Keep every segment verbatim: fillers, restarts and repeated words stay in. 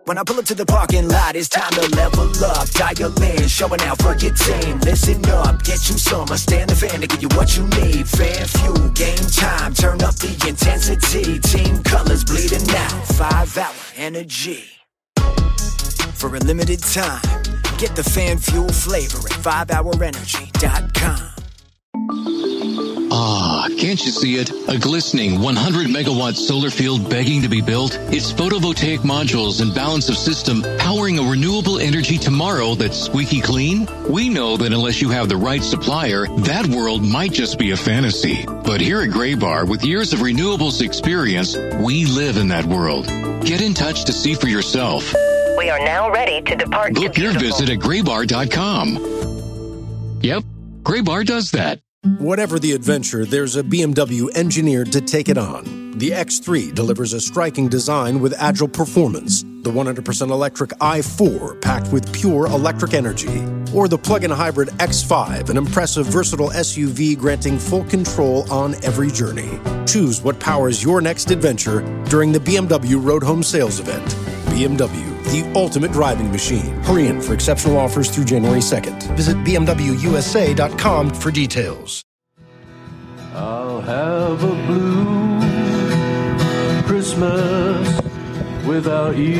When I pull up to the parking lot, it's time to level up. Dial in, showing out for your team. Listen up, get you some. I stand the fan to give you what you need. Fan fuel, game time, turn up the intensity. Team colors bleeding out, five hour energy. For a limited time, get the fan fuel flavor at five hour energy dot com. Ah, can't you see it? A glistening one hundred megawatt solar field begging to be built? Its photovoltaic modules and balance of system powering a renewable energy tomorrow that's squeaky clean? We know that unless you have the right supplier, that world might just be a fantasy. But here at Graybar, with years of renewables experience, we live in that world. Get in touch to see for yourself. We are now ready to depart. Book your visit at graybar dot com. Yep, Graybar does that. Whatever the adventure, there's a B M W engineered to take it on. The X three delivers a striking design with agile performance. The one hundred percent electric i four packed with pure electric energy. Or the plug-in hybrid X five, an impressive versatile S U V granting full control on every journey. Choose what powers your next adventure during the B M W Road Home Sales Event. B M W, the ultimate driving machine. Hurry in for exceptional offers through January second. Visit b m w u s a dot com for details. I'll have a blue Christmas without you.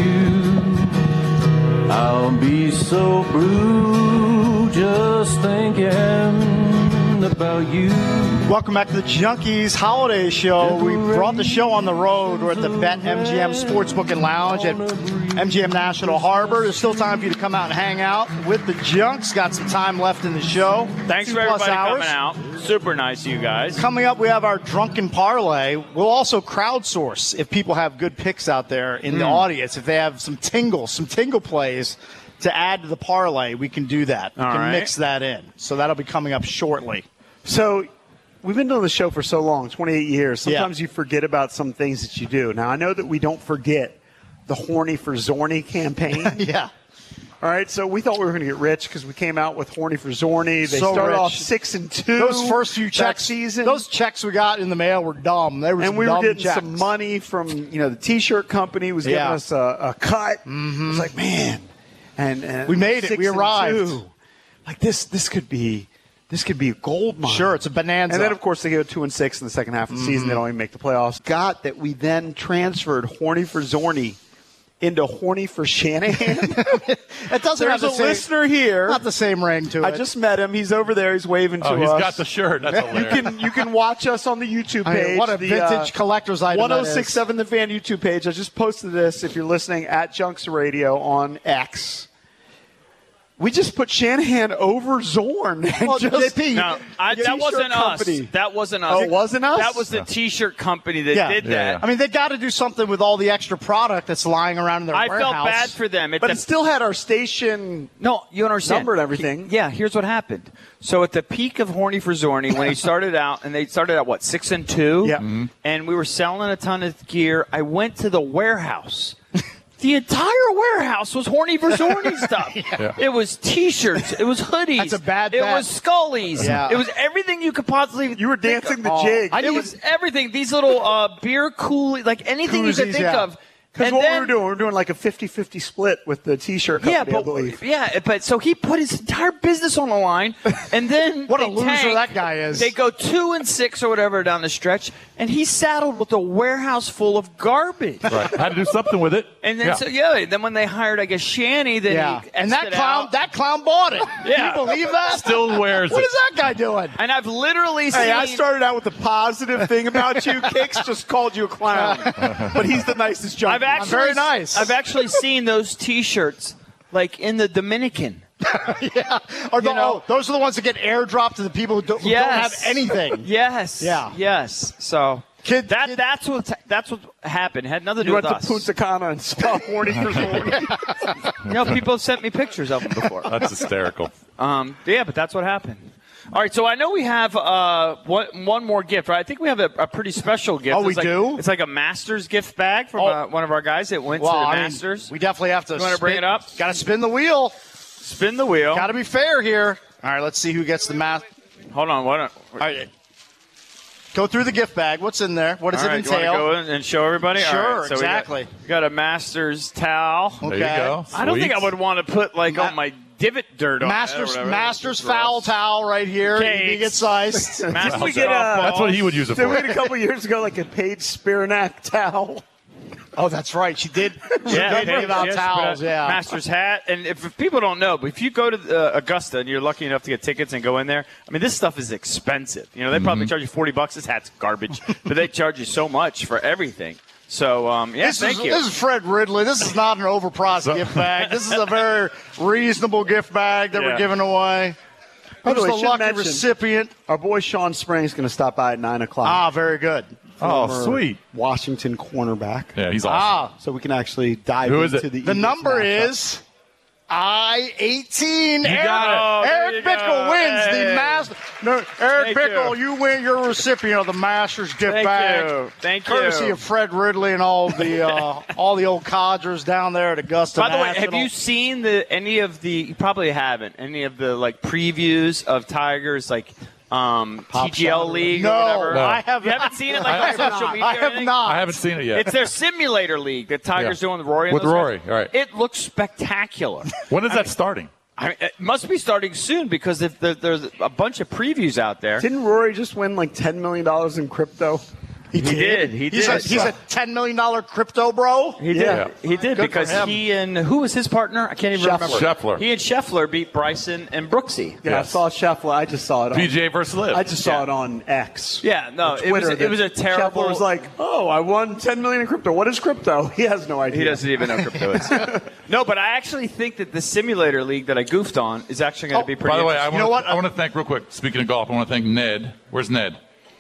I'll be so blue just thinking about you. Welcome back to the Junkies Holiday Show. We brought the show on the road. We're at the Bet M G M Sportsbook and Lounge at M G M National Harbor. There's still time for you to come out and hang out with the Junks. Got some time left in the show. Thanks Two for plus everybody hours. coming out. Super nice of you guys. Coming up, we have our Drunken Parlay. We'll also crowdsource if people have good picks out there in Mm. the audience. If they have some tingles, some tingle plays to add to the parlay, we can do that. We All can right. mix that in. So that'll be coming up shortly. So we've been doing the show for so long, twenty-eight years. Sometimes Yeah. you forget about some things that you do. Now, I know that we don't forget the Horny for Zorny campaign. Yeah. All right, so we thought we were going to get rich because we came out with Horny for Zorny. They So started rich. off six and two. Those first few that checks, season, those checks we got in the mail were dumb. They were and some we were dumb getting checks. some money from you know the T-shirt company was giving Yeah. us a, a cut. Mm-hmm. It was like, man, and, and We made it. six We and arrived. two. Like this, this could be. This could be a gold mine. Sure, it's a bonanza. And then, of course, they go two and six in the second half of the Mm-hmm. season. They don't even make the playoffs. Got that we then transferred Horny for Zorny into Horny for Shanahan. It doesn't There's have the a same, listener here. not the same ring to it. I just met him. He's over there. He's waving to Oh, us. he's got the shirt. That's You hilarious. can you can watch us on the YouTube I page. mean, what a the, vintage uh, collector's item that is. ten sixty-seven The Fan YouTube page. I just posted this. If you're listening at Junks Radio on X. We just put Shanahan over Zorn. And Well, just, J P, No, I, that T-shirt wasn't company. us. That wasn't us. Oh, it wasn't us? That was the T-shirt company that Yeah. did Yeah, that. yeah. I mean, they got to do something with all the extra product that's lying around in their I warehouse. felt bad for them. At But the, it still had our station. no, you don't understand. Number and everything. He- yeah, here's what happened. So at the peak of Horny for Zorny, when he started out, and they started out, what, six and two? Yeah. Mhm. And we were selling a ton of gear. I went to the warehouse. The entire warehouse was Horny for Zorny stuff. Yeah. It was T-shirts. It was hoodies. That's a bad It bet. was Scullies. Yeah. It was everything you could possibly. You were think dancing of. the Oh, jig. I It need- was everything. These little uh, beer cool, like anything you could Koozies, think yeah. of. Because And what then- we were doing, we were doing like a fifty-fifty split with the T-shirt company, yeah, I but believe. yeah, but so he put his entire business on the line, and then What a they loser tank. that guy is. They go two and six or whatever down the stretch, and he's saddled with a warehouse full of garbage. Right. Had to do something with it. And then Yeah. so yeah, then when they hired, I guess Shanny, then Yeah. he And that X'd it clown, out. that clown bought it. Yeah. Can you believe that? Still wears What it. is that guy doing? And I've literally seen. Hey, I started out with the positive thing about you. Kicks just called you a clown. But he's the nicest junkie. I've actually very nice. I've actually seen those T-shirts like in the Dominican. yeah. Or the, You know- oh, those are the ones that get airdropped to the people who don't, who don't have Yes. anything. Yes. Yeah. Yes. So Kid- that kid- that's what that's what happened. It had nothing to do You with went us. to Punta Cana and saw Horny for Zorny. You know, people have sent me pictures of them before. That's hysterical. Um, yeah, but that's what happened. All right, so I know we have uh, one, one more gift, right? I think we have a, a pretty special gift. Oh, we it's like, do? It's like a Masters gift bag from Oh. uh, one of our guys that went Well, to the I mean, Masters. we definitely have to. You wanna bring it up? Got to spin the wheel. Spin the wheel. Got to be fair here. All right, let's see who gets the math. Hold on, what? All right. Go through the gift bag. What's in there? What does All it right, entail? You want to go in and show everybody? Sure, All right, so exactly. We got, we got a Masters towel. Okay. There you go. I don't think I Sweet. would want to put like Ma- on my divot dirt on Masters, that or whatever. Masters That's foul gross. towel right here. Cakes. He gets iced. Masters Didn't we get, uh, softball. That's what he would use it Did we for. get a couple years ago like a Paige Spiranak towel? Oh, that's right. She did. She Yeah, did give out yes, towels. but, uh, Yeah. Masters hat. And if, if people don't know, but if you go to uh, Augusta and you're lucky enough to get tickets and go in there, I mean, this stuff is expensive. You know, they probably charge you forty bucks. This hat's garbage, but they charge you so much for everything. So, um, yeah, This thank is, you. this is Fred Ridley. This is not an overpriced gift bag. This is a very reasonable gift bag that Yeah. we're giving away. By the Who's way, the should lucky mention, recipient? Our boy Sean Springs going to stop by at nine o'clock. Ah, very good. Oh, Former sweet. Washington cornerback. Yeah, he's awesome. Ah, So we can actually dive Who is into it? the the Eagles number matchup. is I eighteen. Eric, got it. Oh, there Eric you Bickle go. wins Hey. the Master. No, Eric Thank Bickle, you. you. win. You're a recipient of the Masters gift Thank bag. you. Thank you. Courtesy of Fred Ridley and all the uh, all the old codgers down there at Augusta By the way, National. have you seen the any of the? You probably haven't. Any of the like previews of Tigers, like um, T G L Shot. League No, or whatever? I have You not. haven't seen it like I on have social not. media. I or have anything? not. I haven't seen it yet. It's their simulator league that Tigers Yeah. doing with Rory. and With those Rory, guys. right. It looks spectacular. When is that starting? I mean, it must be starting soon because if there, there's a bunch of previews out there. Didn't Rory just win like ten million dollars in crypto? He did. He He's did. a, he's a ten million dollars crypto bro. He did. Yeah. He did Good for because him. he and who was his partner? I can't even Scheffler. remember. Scheffler. He and Scheffler beat Bryson and Brooksy. Yeah, Yes. I saw Scheffler. I just saw it on P G A versus Liv. I just saw Yeah. it on X. Yeah, no, Or it was Twitter it was a that terrible. Scheffler was like, "Oh, I won ten million in crypto. What is crypto?" He has no idea. He doesn't even know crypto is. No, but I actually think that the simulator league that I goofed on is actually going to Oh, be pretty. By the way, I interesting. want, know what? I want to thank real quick. Speaking of golf, I want to thank Ned. Where's Ned?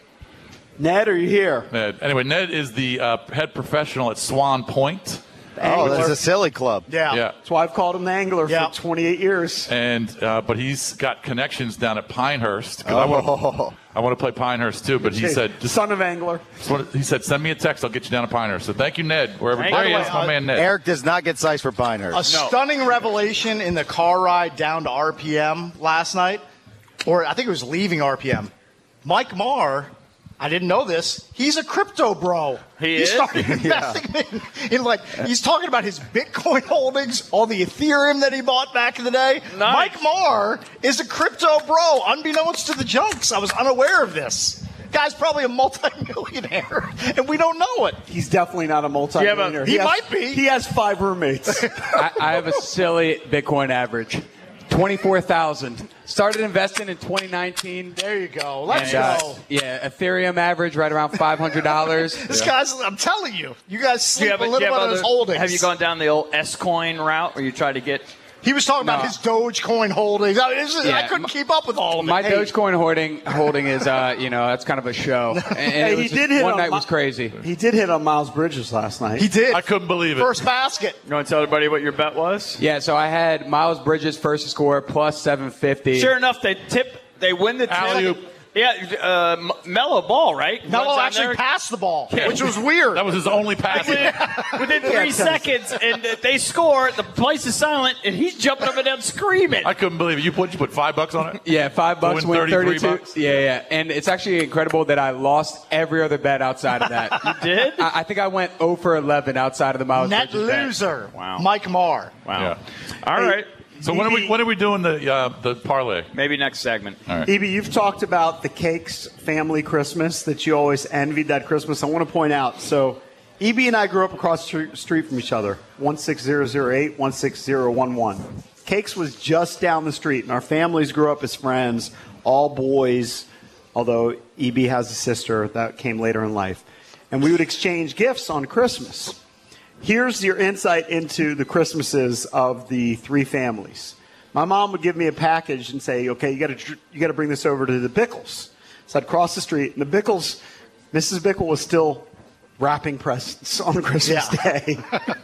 Ned, are you here? Ned. Anyway, Ned is the uh, head professional at Swan Point. Oh, that's a silly club. Yeah. Yeah. That's why I've called him the angler Yeah. for twenty-eight years. And uh, but he's got connections down at Pinehurst. 'Cause I want Oh. to I want to play Pinehurst too. But he said, just, son of angler. he said, send me a text. I'll get you down to Pinehurst. So thank you, Ned. Wherever Thank there he you. is, my Uh, man Ned. Eric does not get size for Pinehurst. A stunning revelation in the car ride down to R P M last night, or I think it was leaving R P M. Mike Marr, I didn't know this. He's a crypto bro. He he is? started investing in, in like he's talking about his Bitcoin holdings, all the Ethereum that he bought back in the day. Nice. Mike Marr is a crypto bro, unbeknownst to the junks. I was unaware of this. Guy's probably a multimillionaire, and we don't know it. He's definitely not a multi-millionaire. he has- might be. He has five roommates. I, I have a silly Bitcoin average. twenty-four thousand. Started investing in twenty nineteen. There you go. Let's And, uh, go. yeah, Ethereum average right around five hundred dollars. This guy's, I'm telling you, you guys Do you sleep have- a do you little have bit on other- his holdings. Have you gone down the old S coin route where you try to get? He was talking about No. his Dogecoin holdings. I, this is- I Yeah, couldn't my- keep up with all of it. My Hey, Dogecoin holding holding is, uh, you know, that's kind of a show. And, and Hey, it was he just- did hit one on night my- was crazy. He did hit on Miles Bridges last night. He did. I couldn't believe it. First basket. You want to tell everybody what your bet was? Yeah, so I had Miles Bridges first to score plus seven fifty. Sure enough, they tip. They win the tip. Alley-oop. Yeah, uh, M- Mellow ball, right? Melo Runs out actually there. passed the ball, Yeah. which was weird. That was his only pass. Within three seconds, and they score. The place is silent, and he's jumping up and down screaming. I couldn't believe it. You put you put five bucks on it. Yeah, five bucks To win win thirty-three thirty-two. bucks? Yeah, yeah, and it's actually incredible that I lost every other bet outside of that. You did? I, I think I went zero for eleven outside of the Miles Net Bridges bet. loser. Wow. Mike Marr. Wow. Yeah. All right. So when are we when are we doing the uh, the parlay? Maybe next segment. All right. E B, you've talked about the Cakes family Christmas that you always envied that Christmas. I want to point out. So E B and I grew up across the street from each other, one six zero zero eight, one six zero one one. Cakes was just down the street, and our families grew up as friends, all boys, although E B has a sister that came later in life. And we would exchange gifts on Christmas. Here's your insight into the Christmases of the three families. My mom would give me a package and say, "Okay, you got to you got to bring this over to the Bickles." So I'd cross the street, and the Bickles, Missus Bickle was still wrapping presents on Christmas Yeah. Day.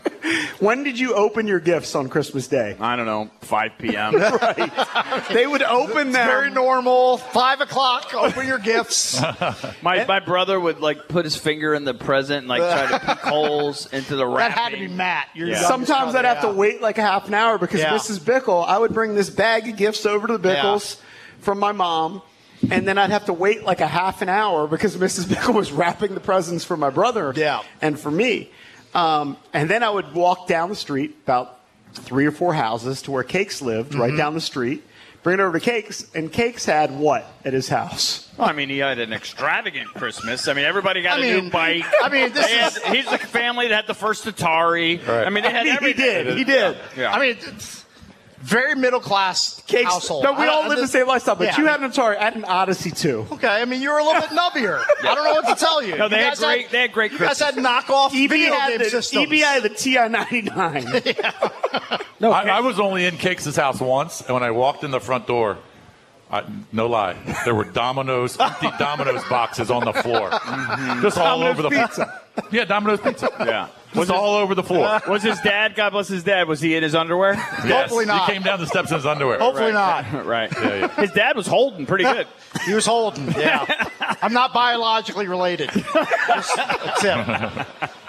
When did you open your gifts on Christmas Day? I don't know, five p.m. Right. They would open them. Very normal. Five o'clock. Open your gifts. My my brother would like put his finger in the present and like try to poke holes into the That wrapping. had to be Matt. Your Yeah. youngest Sometimes brother, I'd have yeah. to wait like a half an hour because Yeah. Missus Bickle, I would bring this bag of gifts over to the Bickles from my mom. And then I'd have to wait like a half an hour because Missus Bickle was wrapping the presents for my brother yeah. and for me. Um, and then I would walk down the street about three or four houses to where Cakes lived, mm-hmm. right down the street, bring it over to Cakes, and Cakes had what at his house? Well, I mean, he had an extravagant Christmas. I mean, everybody got I a mean, new bike. I mean, this had, is... he's the family that had the first Atari. Right. I mean, they had I mean, everything. He did. He did. Yeah. I mean, it's very middle class Cakes, household. No, we all I, live I, the same lifestyle, but yeah, you I had an Atari. I had an Odyssey too. Okay, I mean, you were a little bit nubbier. I don't know what to tell you. No, they you had guys great. Had, they had great you Christmas. guys had knockoff E B video had game the, systems. E B had the T I ninety-nine. No, I, I was only in Cakes' house once, and when I walked in the front door, I, no lie, there were Domino's, empty Domino's boxes on the floor, mm-hmm. just all Domino's over the pizza. Yeah, Domino's pizza. Yeah. Was all over the floor. Was his dad, God bless his dad, was he in his underwear? Yes, Hopefully not. He came down the steps in his underwear. Hopefully right. not. Right. Yeah, yeah. His dad was holding pretty good. He was holding, yeah. I'm not biologically related. Just, that's it. Yeah,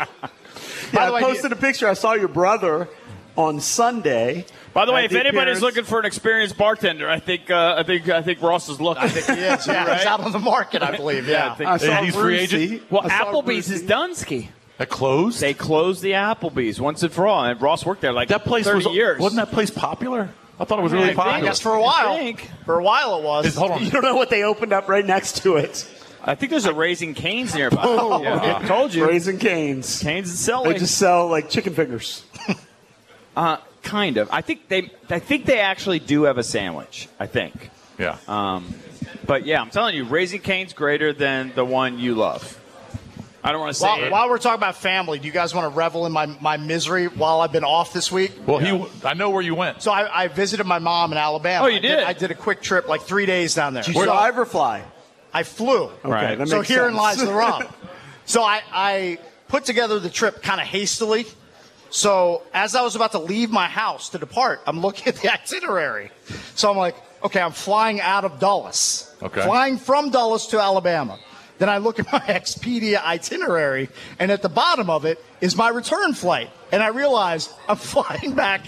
By the I way, posted you, a picture. I saw your brother on Sunday. By the way, if the anybody's appearance. looking for an experienced bartender, I think uh, I think I think Ross is looking. I think he is. Yeah, Right? he's out on the market, I believe. Yeah, Yeah. I think I saw And he's free Brucey. agent? Well, I saw Applebee's Brucey. is Dunsky. That closed? They closed the Applebee's once and for all, and Ross worked there like that place thirty was, years. Wasn't that place popular? I thought it was I really think- popular. I guess for a while. I think. For a while it was. Is- hold on. You don't know what they opened up right next to it. I think there's a Raising Cane's nearby. Oh, yeah, I told you. Raising Cane's. Cane's and They selling. just sell like chicken fingers. Uh, kind of. I think they. I think they actually do have a sandwich. I think. Yeah. Um, but yeah, I'm telling you, Raising Cane's greater than the one you love. I don't want to say While, it. while we're talking about family, do you guys want to revel in my, my misery while I've been off this week? Well, he. I know where you went. So I, I visited my mom in Alabama. Oh, you I did? I did a quick trip, like three days down there. Did you drive or fly? I flew. Right. that So makes herein sense. lies the rub. So I, I put together the trip kind of hastily. So as I was about to leave my house to depart, I'm looking at the itinerary. So I'm like, okay, I'm flying out of Dulles. Okay. Flying from Dulles to Alabama. Then I look at my Expedia itinerary, and at the bottom of it is my return flight. And I realize I'm flying back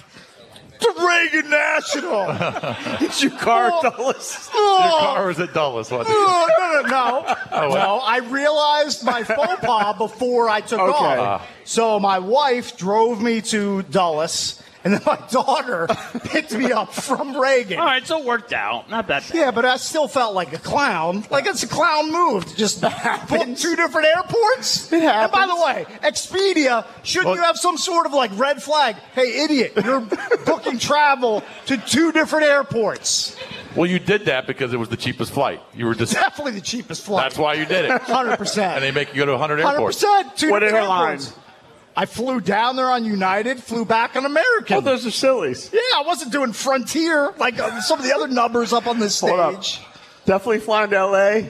to Reagan National. Is your car Oh. Dulles? Your car was at Dulles, wasn't it? No, no, no, no. Oh, no, I realized my faux pas before I took Okay. off. So my wife drove me to Dulles, and then my daughter picked me up from Reagan. All right, so it worked out. Not that bad. Yeah, but I still felt like a clown. Like it's a clown move to just book two different airports. It And by the happens. way, Expedia, shouldn't Well- you have some sort of like red flag? Hey, idiot, you're booking travel to two different airports. Well, you did that because it was the cheapest flight. You were just. Definitely the cheapest flight. That's why you did it. one hundred percent. And they make you go to one hundred one hundred airports. percent. Two What different airline? airports. I flew down there on United, flew back on American. Oh, those are sillies. Yeah, I wasn't doing Frontier like uh, some of the other numbers up on this Hold up. stage. Definitely flying to L A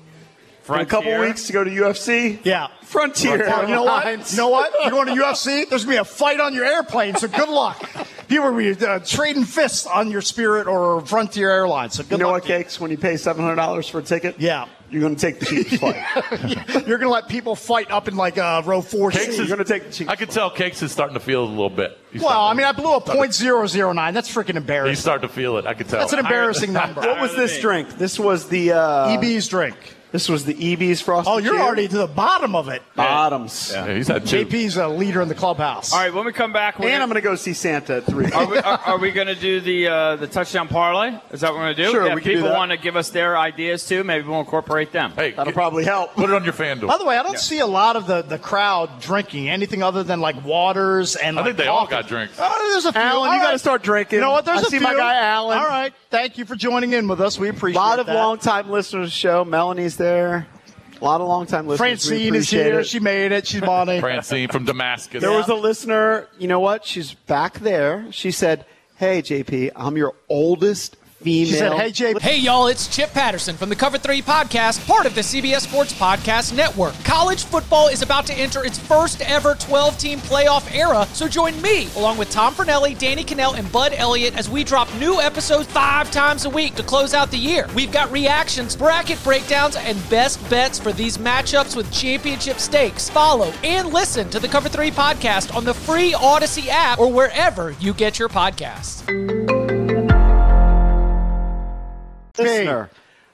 for a couple Frontier. weeks to go to U F C. Yeah. Frontier. Well, you know what? Airlines. You know what? You're going to U F C. There's going to be a fight on your airplane, so good luck. People will be uh, trading fists on your Spirit or Frontier Airlines. So good You know luck what, to you. Cakes? When you pay seven hundred dollars for a ticket, Yeah. you're going to take the cheapest flight. You're going to let people fight up in like uh, row four Cakes C. is, You're going to take the cheapest I could tell Cakes is starting to feel it a little bit. He's Well, I starting mean, I to- blew a point zero zero nine. That's freaking He's embarrassing. starting to feel it. I could tell. That's an embarrassing number. What was this drink? This was the uh, E B's drink. This was the E B's frosted. Oh, you're Cheer? already to the bottom of it. bottoms. Yeah, he's had J two. P's a leader in the clubhouse. All right, when we come back, we're And gonna, I'm going to go see Santa at three. are we, are, are we going to do the uh, the touchdown parlay? Is that what we're going to do? Sure, yeah, we can do people that. want to give us their ideas too. Maybe we'll incorporate them. Hey, That'll get- probably help. put it on your FanDuel. By the way, I don't see a lot of the, the crowd drinking anything other than like waters and I like think they all coffee. got drinks. Oh, there's a few. Alan, All you got to right. start drinking. You know what? There's I a see few. my guy Alan. All right. Thank you for joining in with us. We A appreciate lot of that. long-time listeners of the show. Melanie's there. A lot of long-time listeners. We Francine is appreciate here. it. She made it. She's Bonnie. Francine from Damascus. There was a listener, you know what? She's back there. She said, hey, J P, I'm your oldest female. She said, hey, Jay. Hey, y'all, it's Chip Patterson from the Cover three Podcast, part of the C B S Sports Podcast Network. College football is about to enter its first ever twelve-team playoff era, so join me, along with Tom Fernelli, Danny Cannell, and Bud Elliott, as we drop new episodes five times a week to close out the year. We've got reactions, bracket breakdowns, and best bets for these matchups with championship stakes. Follow and listen to the Cover three Podcast on the free Odyssey app or wherever you get your podcasts. listener.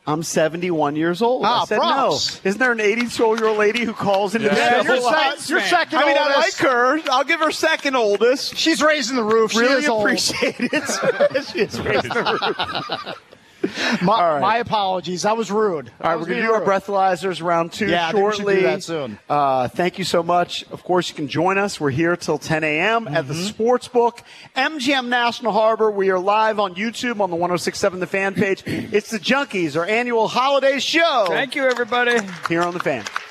I'm seventy-one years old. Ah, I said props. no. Isn't there an eighty-year-old lady who calls into Yeah, the show? you're, sec- you're second I mean, oldest. I like her. I'll give her second oldest. She's raising the roof. She Really is old. appreciate it. she is raising the roof. My, All right. my apologies. That was rude. All right, we're going to do our breathalyzers round two Yeah, I think we should shortly. do that soon. Uh, thank you so much. Of course, you can join us. We're here till ten a.m. at the Sportsbook. M G M National Harbor. We are live on YouTube on the one oh six point seven The Fan page. It's the Junkies, our annual holiday show. Thank you, everybody. Here on The Fan.